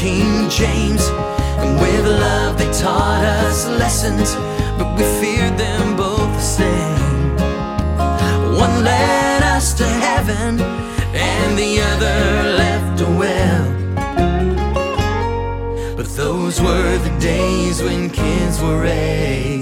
King James, and with love they taught us lessons, but we feared them both the same. One led us to heaven and the other left a well. But those were the days when kids were raised.